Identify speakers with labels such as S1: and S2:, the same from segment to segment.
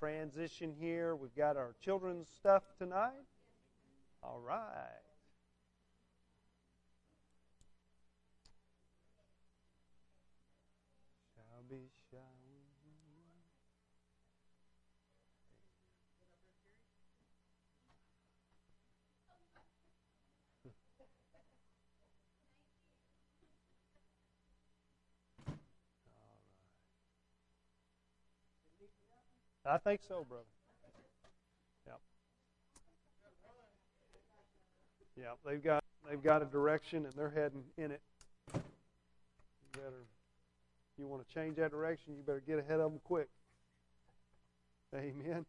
S1: transition here. We've got our children's stuff tonight. All right. Shall be, shall we? I think so, brother. Yep. Yep. They've got a direction and they're heading in it. If you want to change that direction, you better get ahead of them quick. Amen.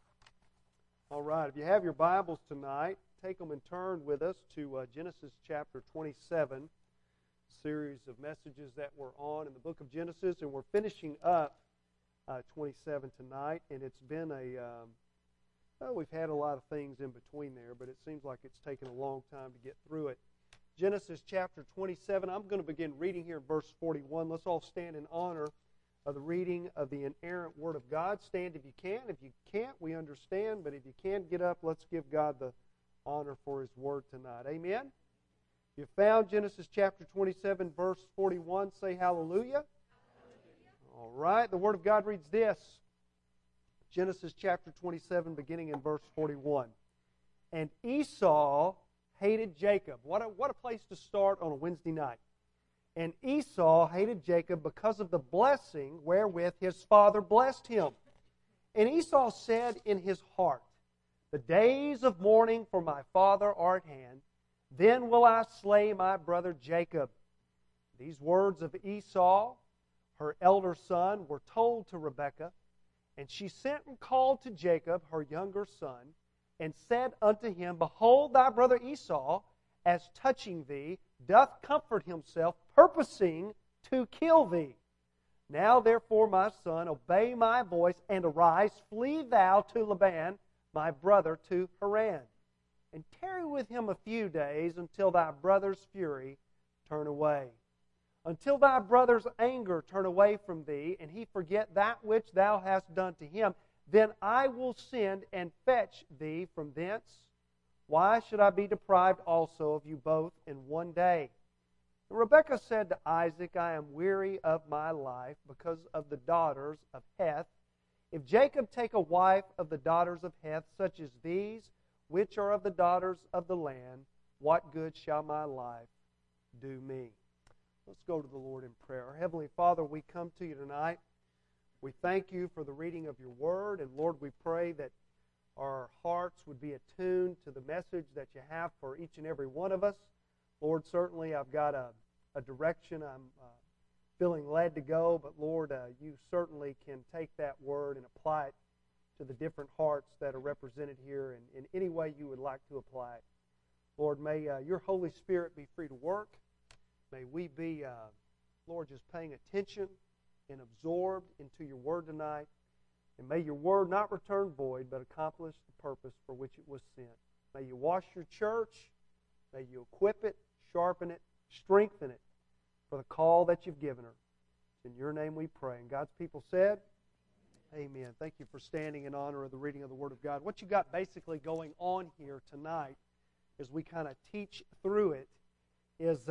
S1: All right. If you have your Bibles tonight, take them and turn with us to Genesis chapter 27, series of messages that we're on in the book of Genesis, and we're finishing up 27 tonight, and it's been we've had a lot of things in between there, but it seems like it's taken a long time to get through it. Genesis chapter 27, I'm going to begin reading here in verse 41. Let's all stand in honor of the reading of the inerrant Word of God. Stand if you can. If you can't, we understand, but if you can, get up. Let's give God the honor for His Word tonight. Amen? If you found Genesis chapter 27, verse 41, say hallelujah. All right, the Word of God reads this. Genesis chapter 27, beginning in verse 41. And Esau hated Jacob. What a place to start on a Wednesday night. And Esau hated Jacob because of the blessing wherewith his father blessed him. And Esau said in his heart, the days of mourning for my father are at hand. Then will I slay my brother Jacob. These words of Esau, her elder son, were told to Rebekah, and she sent and called to Jacob, her younger son, and said unto him, behold, thy brother Esau, as touching thee, doth comfort himself, purposing to kill thee. Now therefore, my son, obey my voice, and arise, flee thou to Laban, my brother, to Haran, and tarry with him a few days, until thy brother's fury turn away. Until thy brother's anger turn away from thee, and he forget that which thou hast done to him, then I will send and fetch thee from thence. Why should I be deprived also of you both in one day? And Rebekah said to Isaac, I am weary of my life because of the daughters of Heth. If Jacob take a wife of the daughters of Heth, such as these, which are of the daughters of the land, what good shall my life do me? Let's go to the Lord in prayer. Our Heavenly Father, we come to you tonight. We thank you for the reading of your word, and Lord, we pray that our hearts would be attuned to the message that you have for each and every one of us. Lord, certainly I've got a direction I'm feeling led to go, but Lord, you certainly can take that word and apply it to the different hearts that are represented here in any way you would like to apply it. Lord, may your Holy Spirit be free to work. May we be, Lord, just paying attention and absorbed into your word tonight. And may your word not return void, but accomplish the purpose for which it was sent. May you wash your church. May you equip it, sharpen it, strengthen it for the call that you've given her. In your name we pray. And God's people said, amen. Thank you for standing in honor of the reading of the Word of God. What you got basically going on here tonight, as we kind of teach through it, is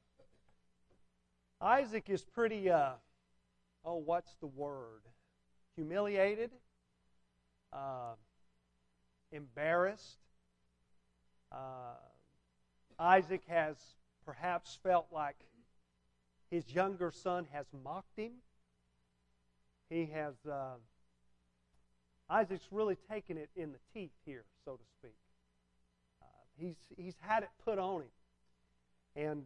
S1: Isaac is pretty, what's the word? Humiliated, embarrassed. Isaac has perhaps felt like his younger son has mocked him. Isaac's really taken it in the teeth here, so to speak. He's had it put on him. And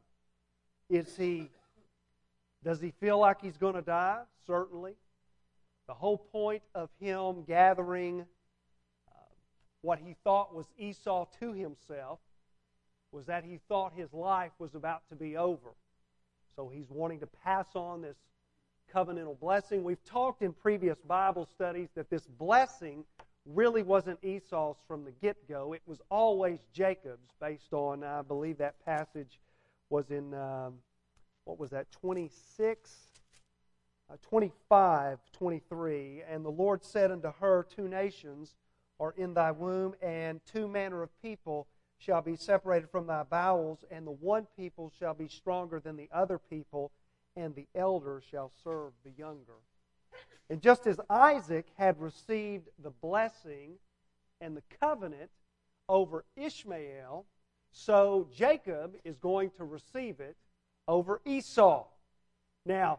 S1: does he feel like he's going to die? Certainly. The whole point of him gathering what he thought was Esau to himself was that he thought his life was about to be over. So he's wanting to pass on this covenantal blessing. We've talked in previous Bible studies that this blessing really wasn't Esau's from the get-go. It was always Jacob's, based on, I believe that passage was in, 26? 25:23, and the Lord said unto her, 2 nations are in thy womb, and 2 manner of people shall be separated from thy bowels, and the one people shall be stronger than the other people, and the elder shall serve the younger. And just as Isaac had received the blessing and the covenant over Ishmael, so Jacob is going to receive it over Esau. Now,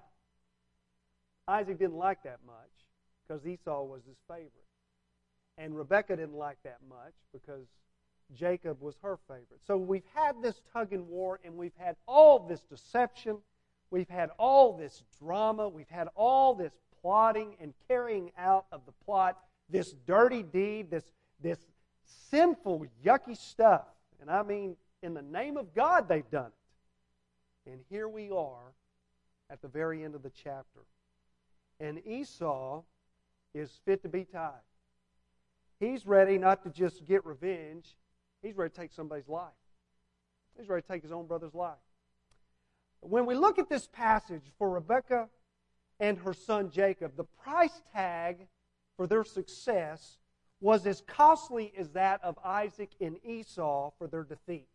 S1: Isaac didn't like that much because Esau was his favorite. And Rebekah didn't like that much because Jacob was her favorite. So we've had this tug and war, and we've had all this deception. We've had all this drama. We've had all this plotting and carrying out of the plot, this dirty deed, this sinful, yucky stuff. And I mean, in the name of God, they've done it. And here we are at the very end of the chapter. And Esau is fit to be tied. He's ready not to just get revenge. He's ready to take somebody's life. He's ready to take his own brother's life. When we look at this passage for Rebekah and her son Jacob, the price tag for their success was as costly as that of Isaac and Esau for their defeat.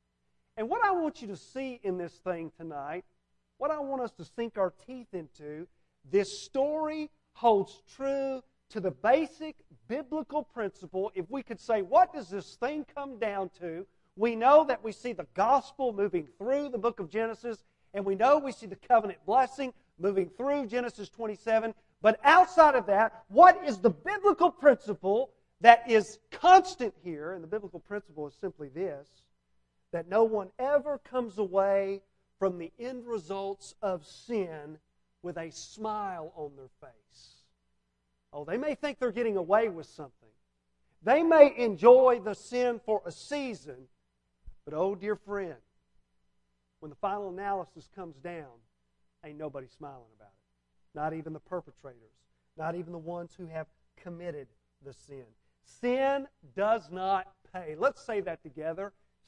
S1: And what I want you to see in this thing tonight, what I want us to sink our teeth into, this story holds true to the basic biblical principle. If we could say, what does this thing come down to? We know that we see the gospel moving through the book of Genesis, and we know we see the covenant blessing moving through Genesis 27. But outside of that, what is the biblical principle that is constant here? And the biblical principle is simply this, that no one ever comes away from the end results of sin with a smile on their face. Oh, they may think they're getting away with something. They may enjoy the sin for a season, but oh, dear friend, when the final analysis comes down, ain't nobody smiling about it. Not even the perpetrators. Not even the ones who have committed the sin. Sin does not pay. Let's say that together.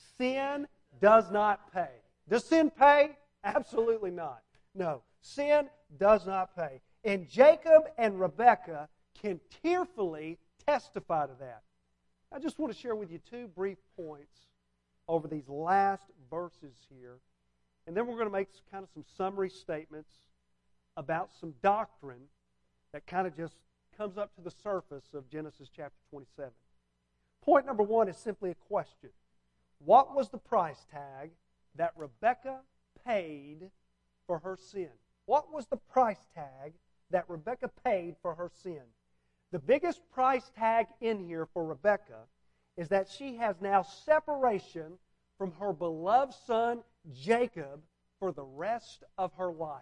S1: Sin does not pay. Does sin pay? Absolutely not. No, sin does not pay. And Jacob and Rebekah can tearfully testify to that. I just want to share with you 2 brief points over these last verses here. And then we're going to make kind of some summary statements about some doctrine that kind of just comes up to the surface of Genesis chapter 27. Point number 1 is simply a question. What was the price tag that Rebekah paid for her sin? What was the price tag that Rebekah paid for her sin? The biggest price tag in here for Rebekah is that she has now separation from her beloved son Jacob for the rest of her life.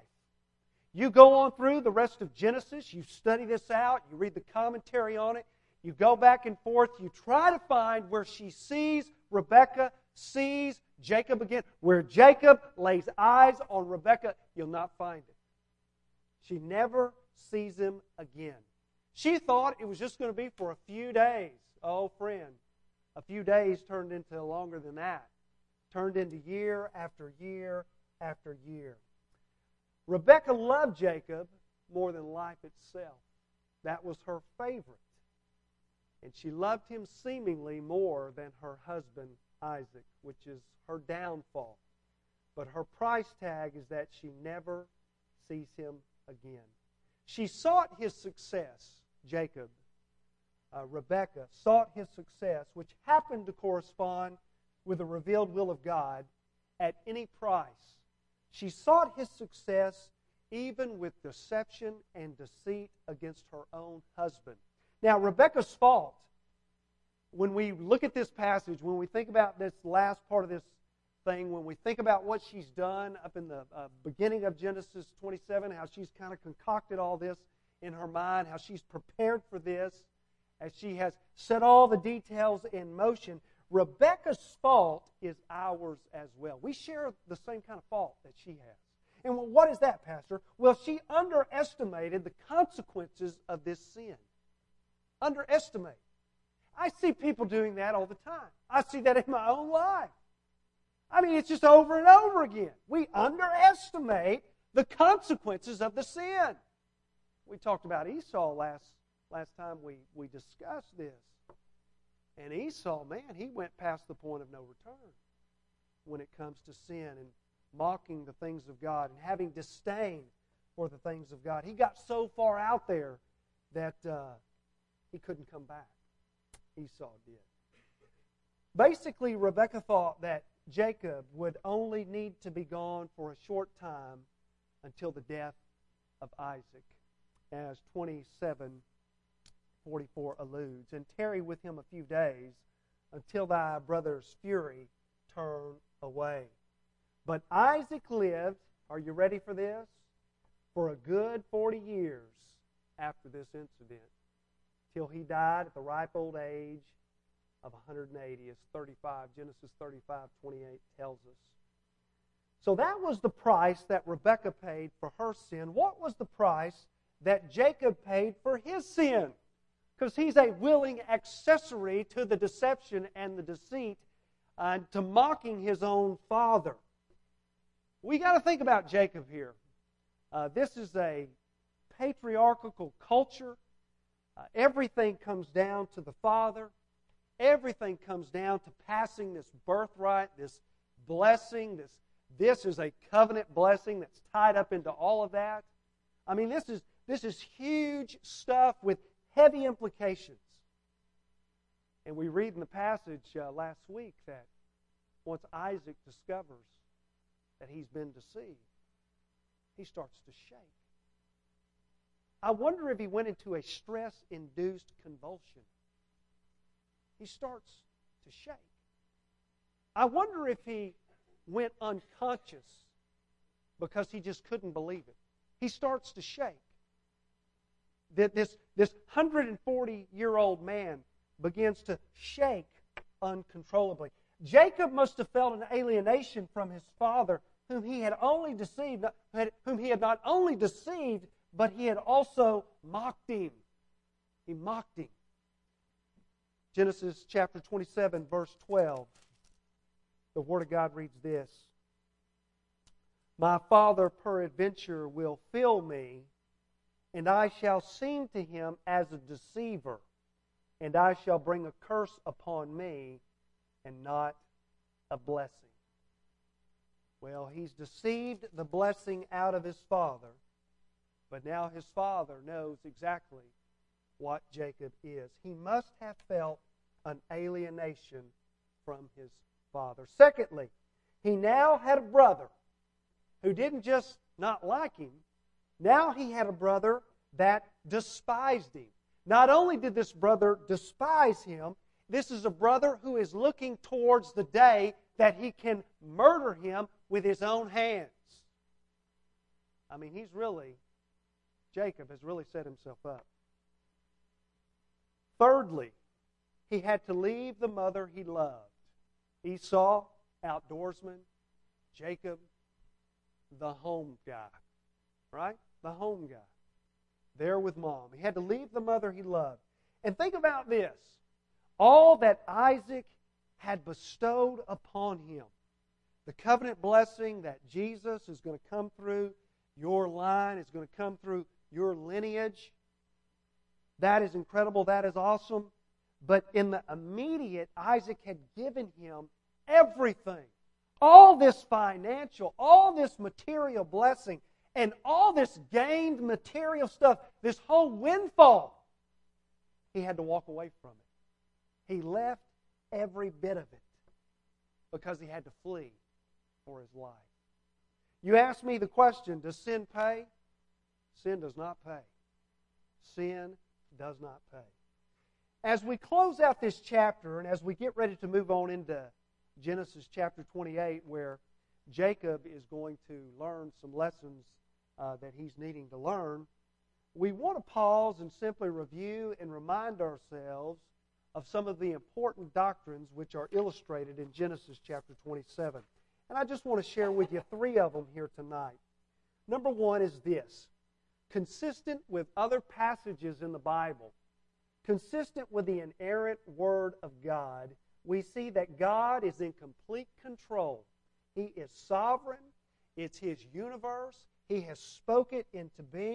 S1: You go on through the rest of Genesis, you study this out, you read the commentary on it, you go back and forth, you try to find where she sees Rebekah, sees Jacob again. Where Jacob lays eyes on Rebekah, you'll not find it. She never sees him again. She thought it was just going to be for a few days. Oh, friend, a few days turned into longer than that. Turned into year after year after year. Rebekah loved Jacob more than life itself. That was her favorite. And she loved him seemingly more than her husband Isaac, which is her downfall. But her price tag is that she never sees him again. She sought his success, Jacob. Rebekah sought his success, which happened to correspond with the revealed will of God, at any price. She sought his success even with deception and deceit against her own husband. Now, Rebekah's fault, when we look at this passage, when we think about this last part of this thing, when we think about what she's done up in the beginning of Genesis 27, how she's kind of concocted all this in her mind, how she's prepared for this, as she has set all the details in motion, Rebekah's fault is ours as well. We share the same kind of fault that she has. And what is that, Pastor? Well, she underestimated the consequences of this sin. Underestimate. I see people doing that all the time. I see that in my own life. I mean, it's just over and over again. We underestimate the consequences of the sin. We talked about Esau last time we discussed this. And Esau, man, he went past the point of no return when it comes to sin and mocking the things of God and having disdain for the things of God. He got so far out there that he couldn't come back. Esau did. Basically, Rebekah thought that Jacob would only need to be gone for a short time until the death of Isaac, as 27:44 alludes, and tarry with him a few days until thy brother's fury turn away. But Isaac lived, are you ready for this? For a good 40 years after this incident, till he died at the ripe old age of 180, as Genesis 35:28 tells us. So that was the price that Rebekah paid for her sin. What was the price that Jacob paid for his sin? Because he's a willing accessory to the deception and the deceit, to mocking his own father. We got to think about Jacob here. This is a patriarchal culture. Everything comes down to the father. Everything comes down to passing this birthright, this blessing. This is a covenant blessing that's tied up into all of that. I mean, this is huge stuff with heavy implications. And we read in the passage last week that once Isaac discovers that he's been deceived, he starts to shake. I wonder if he went into a stress-induced convulsion. He starts to shake. I wonder if he went unconscious because he just couldn't believe it. He starts to shake. This 140-year-old man begins to shake uncontrollably. Jacob must have felt an alienation from his father, whom he had not only deceived, but he had also mocked him. He mocked him. Genesis chapter 27, verse 12. The Word of God reads this: My father peradventure will fill me, and I shall seem to him as a deceiver, and I shall bring a curse upon me, and not a blessing. Well, he's deceived the blessing out of his father, but now his father knows exactly what Jacob is. He must have felt an alienation from his father. Secondly, he now had a brother who didn't just not like him. Now he had a brother that despised him. Not only did this brother despise him, this is a brother who is looking towards the day that he can murder him with his own hands. I mean, Jacob has really set himself up. Thirdly, he had to leave the mother he loved. Esau, outdoorsman. Jacob, the home guy. Right? The home guy. There with mom. He had to leave the mother he loved. And think about this. All that Isaac had bestowed upon him. The covenant blessing that Jesus is going to come through your line, is going to come through your lineage. That is incredible. That is awesome. But in the immediate, Isaac had given him everything. All this financial, all this material blessing, and all this gained material stuff, this whole windfall, he had to walk away from it. He left every bit of it because he had to flee for his life. You ask me the question, does sin pay? Sin does not pay. Sin does not pay. As we close out this chapter and as we get ready to move on into Genesis chapter 28, where Jacob is going to learn some lessons that he's needing to learn, we want to pause and simply review and remind ourselves of some of the important doctrines which are illustrated in Genesis chapter 27. And I just want to share with you 3 of them here tonight. Number 1 is this: consistent with other passages in the Bible, consistent with the inerrant Word of God, we see that God is in complete control. He is sovereign. It's His universe. He has spoken it into being,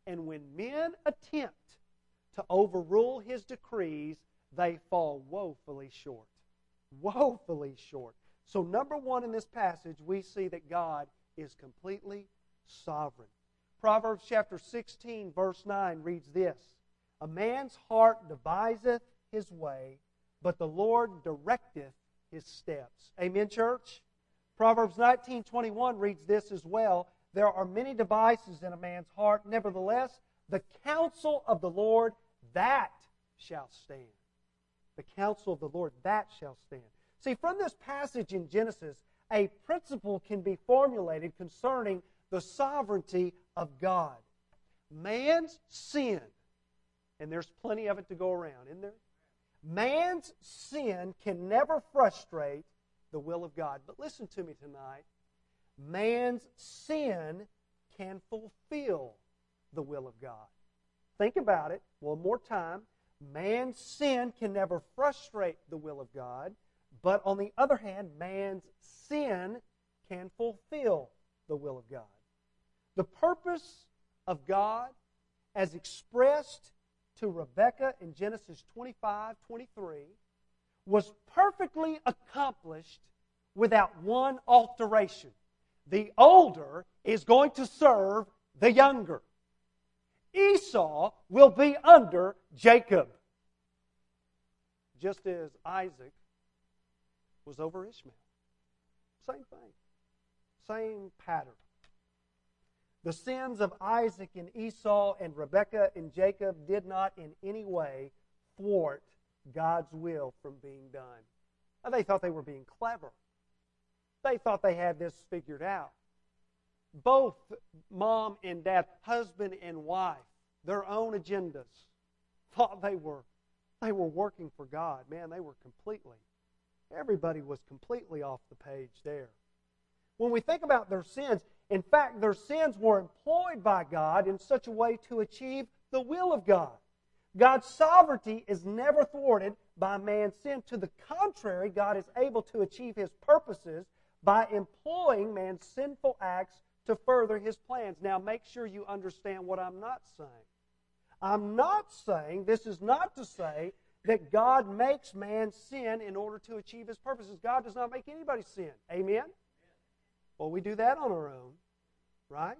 S1: And when men attempt to overrule His decrees, they fall woefully short. Woefully short. So number one in this passage, we see that God is completely sovereign. Proverbs chapter 16, verse 9 reads this: A man's heart deviseth his way, but the Lord directeth his steps. Amen, church? Proverbs 19:21 reads this as well: There are many devices in a man's heart, nevertheless, the counsel of the Lord, that shall stand. The counsel of the Lord, that shall stand. See, from this passage in Genesis, a principle can be formulated concerning the sovereignty of God. Man's sin, and there's plenty of it to go around, isn't there? Man's sin can never frustrate the will of God. But listen to me tonight. Man's sin can fulfill the will of God. Think about it one more time. Man's sin can never frustrate the will of God, but on the other hand, man's sin can fulfill the will of God. The purpose of God, as expressed to Rebekah in Genesis 25:23, was perfectly accomplished without one alteration. The older is going to serve the younger. Esau will be under Jacob, just as Isaac was over Ishmael. Same thing. Same pattern. The sins of Isaac and Esau and Rebekah and Jacob did not in any way thwart God's will from being done. Now, they thought they were being clever. They thought they had this figured out. Both mom and dad, husband and wife, their own agendas, thought they were working for God. Man, everybody was completely off the page there. When we think about their sins, in fact, their sins were employed by God in such a way to achieve the will of God. God's sovereignty is never thwarted by man's sin. To the contrary, God is able to achieve His purposes by employing man's sinful acts to further His plans. Now, make sure you understand what I'm not saying. I'm not saying, this is not to say, that God makes man sin in order to achieve His purposes. God does not make anybody sin. Amen? Well, we do that on our own, right?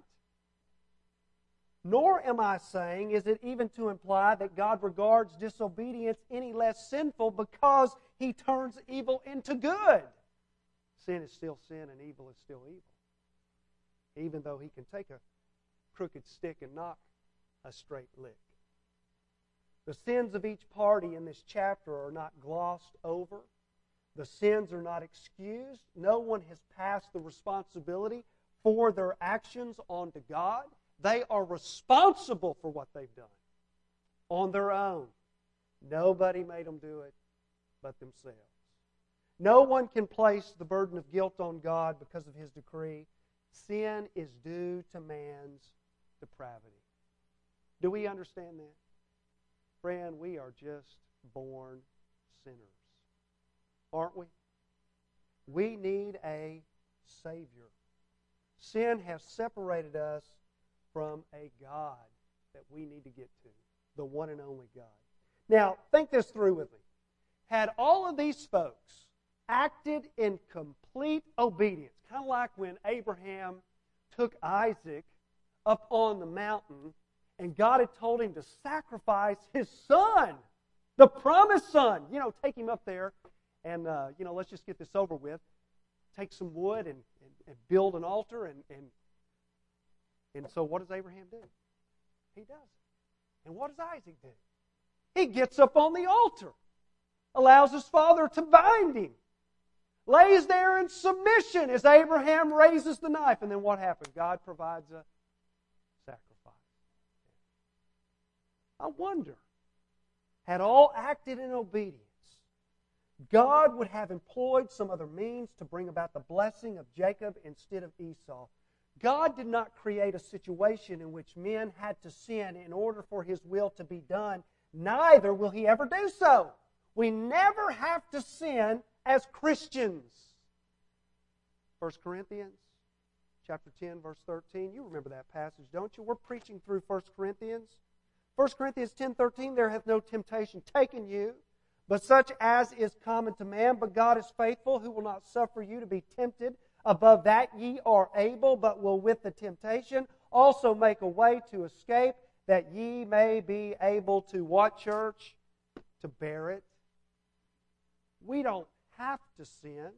S1: Nor am I saying, is it even to imply that God regards disobedience any less sinful because He turns evil into good. Sin is still sin and evil is still evil. Even though He can take a crooked stick and knock a straight lick. The sins of each party in this chapter are not glossed over. The sins are not excused. No one has passed the responsibility for their actions onto God. They are responsible for what they've done on their own. Nobody made them do it but themselves. No one can place the burden of guilt on God because of His decree. Sin is due to man's depravity. Do we understand that? Friend, we are just born sinners, aren't we? We need a Savior. Sin has separated us from a God that we need to get to, the one and only God. Now, think this through with me. Had all of these folks acted in complete obedience, kind of like when Abraham took Isaac up on the mountain and God had told him to sacrifice his son, the promised son. Take him up there and, let's just get this over with. Take some wood and build an altar. And so what does Abraham do? He does it. And what does Isaac do? He gets up on the altar, allows his father to bind him, lays there in submission as Abraham raises the knife. And then what happens? God provides a sacrifice. I wonder, had all acted in obedience, God would have employed some other means to bring about the blessing of Jacob instead of Esau. God did not create a situation in which men had to sin in order for His will to be done. Neither will He ever do so. We never have to sin as Christians. 1 Corinthians chapter 10, verse 13. You remember that passage, don't you? We're preaching through 1 Corinthians. 1 Corinthians 10:13, there hath no temptation taken you, but such as is common to man. But God is faithful, who will not suffer you to be tempted above that ye are able, but will with the temptation also make a way to escape, that ye may be able to what, church? To bear it. We don't have to sin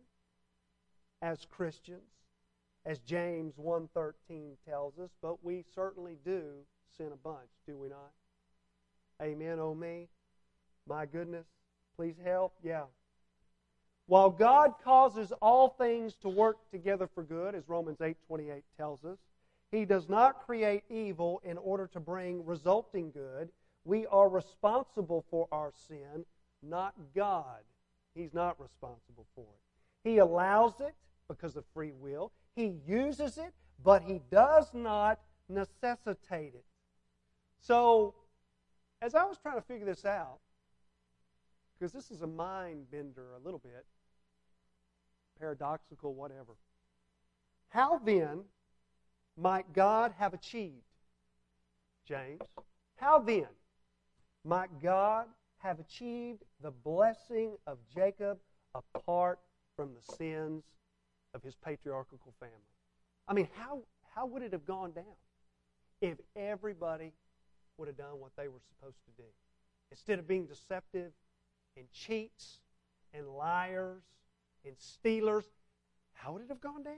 S1: as Christians, as James 1:13 tells us, but we certainly do sin a bunch, do we not? Amen, oh me. My goodness, please help. Yeah. While God causes all things to work together for good, as Romans 8:28 tells us, He does not create evil in order to bring resulting good. We are responsible for our sin, not God. He's not responsible for it. He allows it because of free will. He uses it, but He does not necessitate it. So, as I was trying to figure this out, because this is a mind bender a little bit, paradoxical, whatever. How then might God have achieved, James? How then might God have achieved the blessing of Jacob apart from the sins of his patriarchal family? I mean, how would it have gone down if everybody would have done what they were supposed to do? Instead of being deceptive and cheats and liars and stealers, how would it have gone down?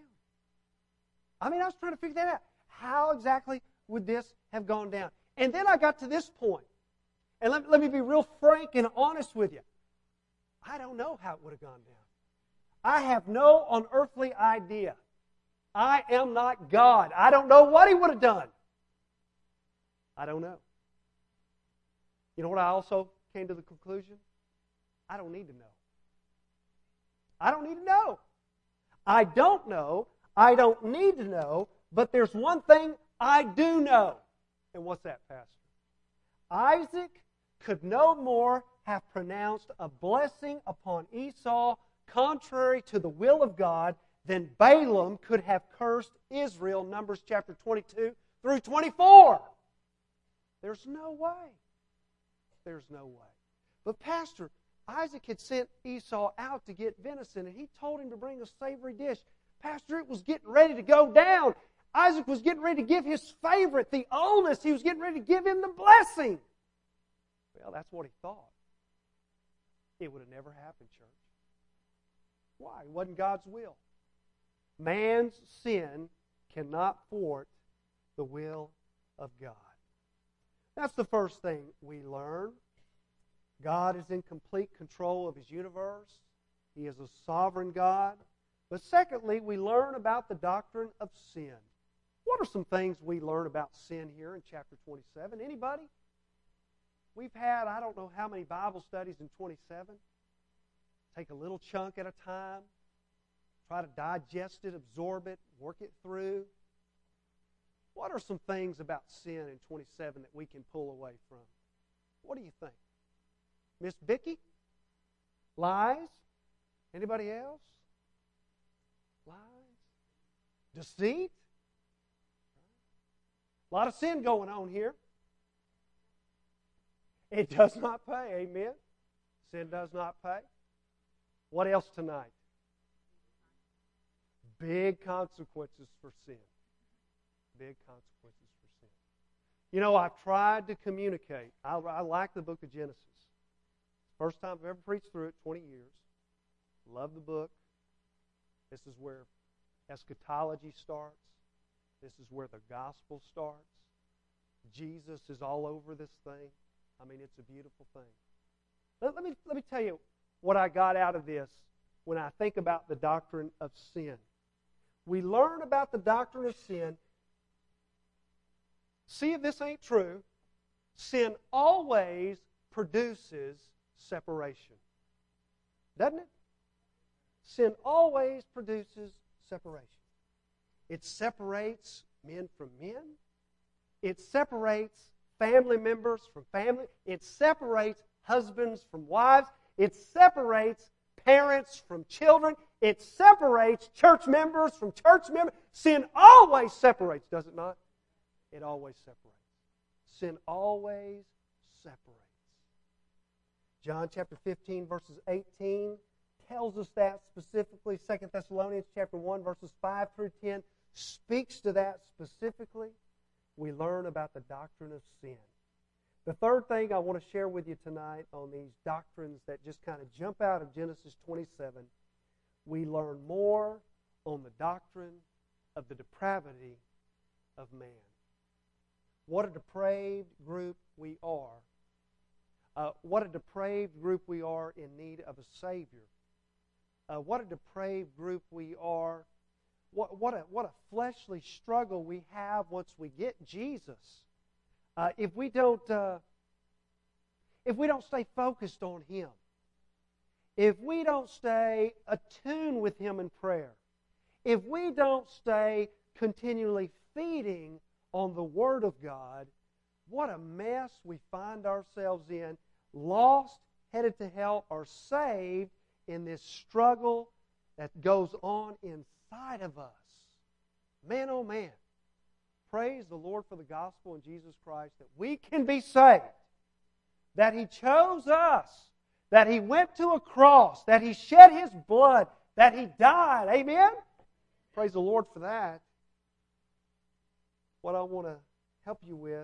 S1: I mean, I was trying to figure that out. How exactly would this have gone down? And then I got to this point. And let me be real frank and honest with you. I don't know how it would have gone down. I have no unearthly idea. I am not God. I don't know what He would have done. I don't know. You know what I also came to the conclusion? I don't need to know. I don't need to know. I don't know. I don't need to know. But there's one thing I do know. And what's that, Pastor? Isaac could no more have pronounced a blessing upon Esau contrary to the will of God than Balaam could have cursed Israel, Numbers chapter 22 through 24. There's no way. There's no way. But Pastor, Isaac had sent Esau out to get venison, and he told him to bring a savory dish. Pastor, it was getting ready to go down. Isaac was getting ready to give his favorite, the oldest. He was getting ready to give him the blessing. Well, that's what he thought. It would have never happened, church. Why? It wasn't God's will. Man's sin cannot thwart the will of God. That's the first thing we learn. God is in complete control of His universe. He is a sovereign God. But secondly, we learn about the doctrine of sin. What are some things we learn about sin here in chapter 27? Anybody? We've had, I don't know how many Bible studies in 27. Take a little chunk at a time. Try to digest it, absorb it, work it through. What are some things about sin in 27 that we can pull away from? What do you think? Miss Vicky? Lies? Anybody else? Lies? Deceit? A lot of sin going on here. It does not pay, amen? Sin does not pay. What else tonight? Big consequences for sin. Big consequences for sin. You know, I've tried to communicate. I like the book of Genesis. First time I've ever preached through it, 20 years. Love the book. This is where eschatology starts. This is where the gospel starts. Jesus is all over this thing. I mean, it's a beautiful thing. Let me tell you what I got out of this when I think about the doctrine of sin. We learn about the doctrine of sin. See if this ain't true. Sin always produces separation. Doesn't it? Sin always produces separation. It separates men from men. It separates family members from family. It separates husbands from wives. It separates parents from children. It separates church members from church members. Sin always separates, does it not? It always separates. Sin always separates. John chapter 15, verses 18 tells us that specifically. 2 Thessalonians chapter 1, verses 5 through 10 speaks to that specifically. We learn about the doctrine of sin. The third thing I want to share with you tonight on these doctrines that just kind of jump out of Genesis 27, we learn more on the doctrine of the depravity of man. What a depraved group we are. What a depraved group we are in need of a Savior. What a depraved group we are. What a fleshly struggle we have once we get Jesus. If we don't stay focused on Him, if we don't stay attuned with Him in prayer, if we don't stay continually feeding on the Word of God, what a mess we find ourselves in, lost, headed to hell, or saved in this struggle that goes on inside of us. Man, oh man. Praise the Lord for the gospel in Jesus Christ that we can be saved, that He chose us, that He went to a cross, that He shed His blood, that He died. Amen? Praise the Lord for that. What I want to help you with,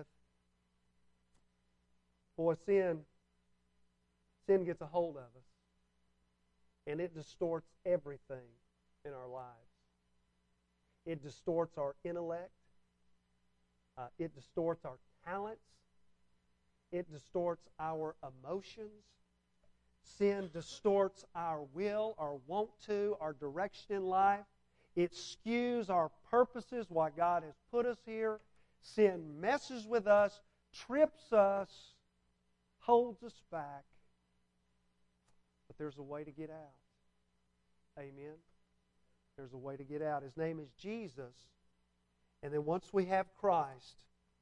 S1: boy, sin gets a hold of us, and it distorts everything in our lives. It distorts our intellect. It distorts our talents. It distorts our emotions. Sin distorts our will, our want to, our direction in life. It skews our purposes, why God has put us here. Sin messes with us, trips us, holds us back. But there's a way to get out. Amen? There's a way to get out. His name is Jesus. And then once we have Christ,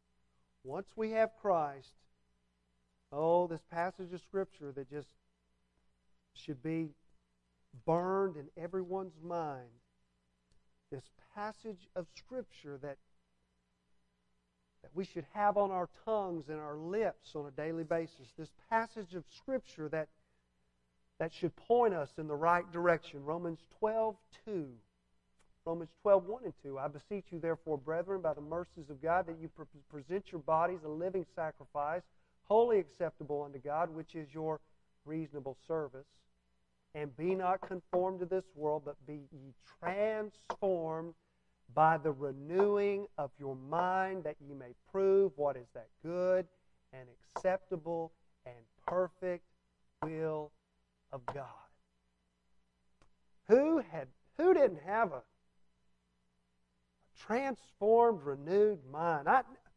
S1: oh, this passage of Scripture that just should be burned in everyone's mind. This passage of Scripture that we should have on our tongues and our lips on a daily basis. This passage of Scripture that should point us in the right direction. Romans 12:2. Romans 12:1 and 2. I beseech you, therefore, brethren, by the mercies of God, that you present your bodies a living sacrifice, wholly acceptable unto God, which is your reasonable service. And be not conformed to this world, but be ye transformed by the renewing of your mind, that ye may prove what is that good and acceptable and perfect will of God. Who didn't have a transformed, renewed mind?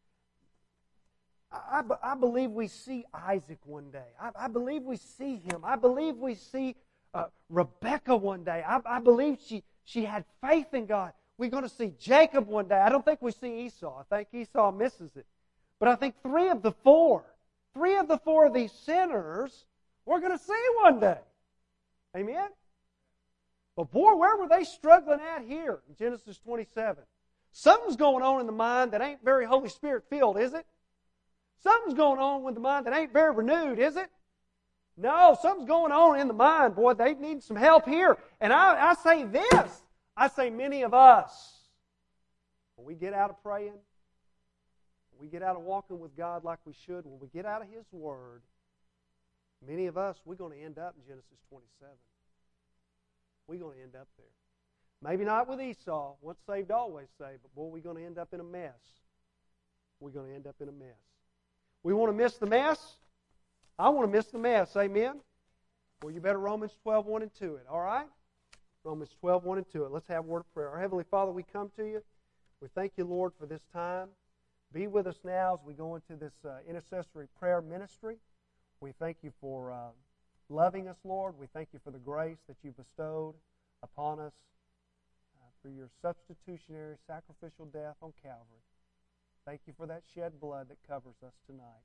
S1: I believe we see Isaac one day. I believe we see him. I believe we see Rebecca one day. I believe she had faith in God. We're going to see Jacob one day. I don't think we see Esau. I think Esau misses it. But I think three of the four of these sinners we're going to see one day. Amen? But boy, where were they struggling at here in Genesis 27? Something's going on in the mind that ain't very Holy Spirit filled, is it? Something's going on with the mind that ain't very renewed, is it? No, something's going on in the mind. Boy, they need some help here. And I say this. I say many of us, when we get out of praying, when we get out of walking with God like we should, when we get out of His Word, many of us, we're going to end up in Genesis 27. We're going to end up there. Maybe not with Esau, once saved, always saved, but boy, we're going to end up in a mess. We're going to end up in a mess. We want to miss the mess? I want to miss the mess, amen? Well, you better Romans 12:1 and 2 it, all right? Romans 12:1 and 2 it. Let's have a word of prayer. Our Heavenly Father, we come to you. We thank you, Lord, for this time. Be with us now as we go into this intercessory prayer ministry. We thank you for loving us, Lord. We thank you for the grace that you bestowed upon us for your substitutionary sacrificial death on Calvary. Thank you for that shed blood that covers us tonight.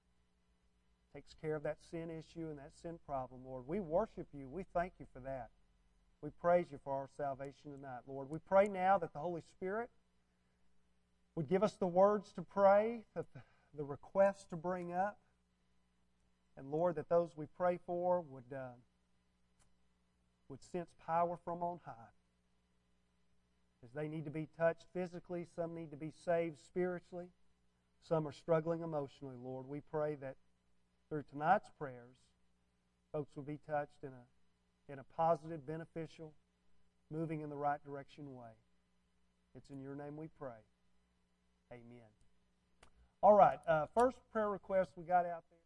S1: Takes care of that sin issue and that sin problem, Lord. We worship you. We thank you for that. We praise you for our salvation tonight, Lord. We pray now that the Holy Spirit would give us the words to pray, that the requests to bring up, and Lord, that those we pray for would sense power from on high. As they need to be touched physically, some need to be saved spiritually, some are struggling emotionally, Lord. We pray that through tonight's prayers, folks will be touched in a positive, beneficial, moving in the right direction way. It's in your name we pray. Amen. All right, first prayer request we got out there.